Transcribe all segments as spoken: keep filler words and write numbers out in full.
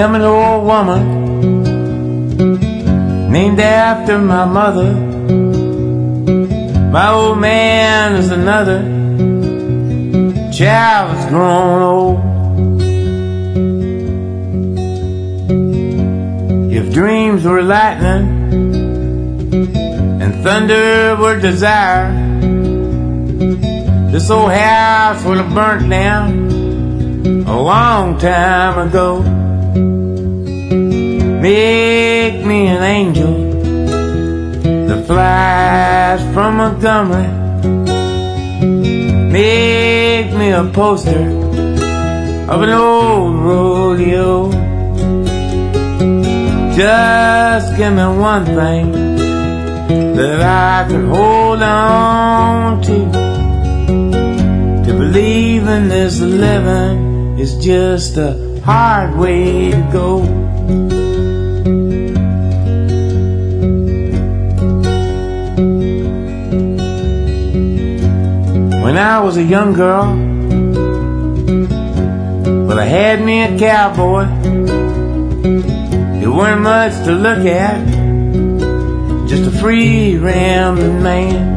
am an old woman named after my mother. My old man is another child that's grown old. If dreams were lightning and thunder were desire, this old house would have burnt down a long time ago. Make me an angel that flies from Montgomery. Make me a poster of an old rodeo. Just give me one thing that I can hold on to. To believe in this living is just a hard way to go. When I was a young girl, well, I had me a cowboy. It weren't much to look at, just a free rambling man.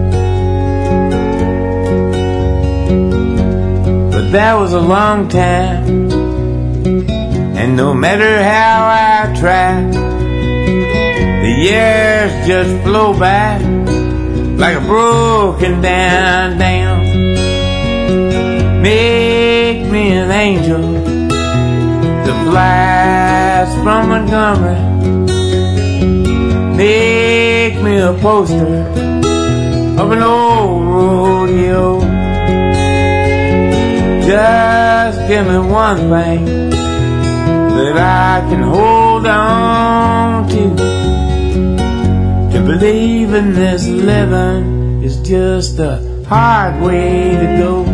But that was a long time, and no matter how I tried, the years just flow by like a broken down dam. Make me an angel that flies from Montgomery. Make me a poster of an old rodeo. Just give me one thing that I can hold on to. To believe in this living is just a hard way to go.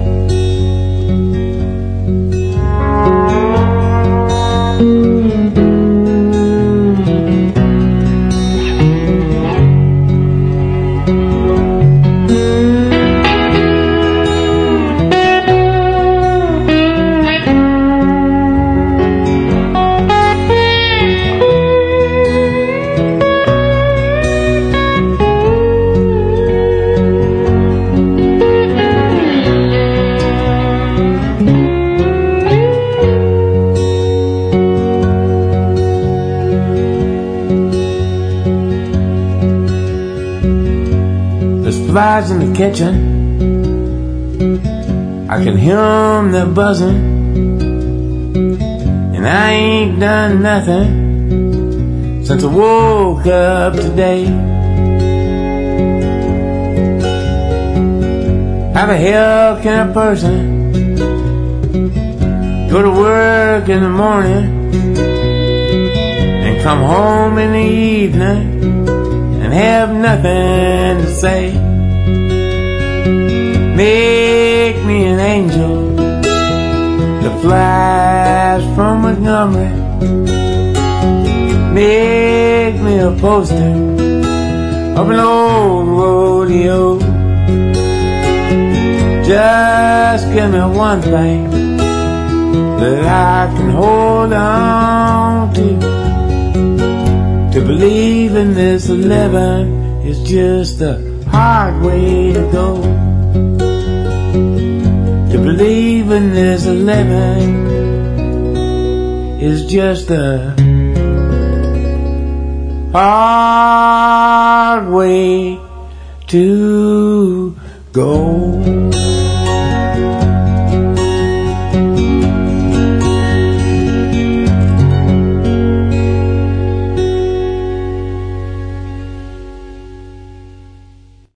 Flies in the kitchen, I can hear them, they're buzzing, and I ain't done nothing since I woke up today. How the hell can a person go to work in the morning and come home in the evening and have nothing to say? Make me an angel that flies from Montgomery. Make me a poster of an old rodeo. Just give me one thing that I can hold on to. To believe in this living is just a hard way to go. To believe in this living is just a hard way to go.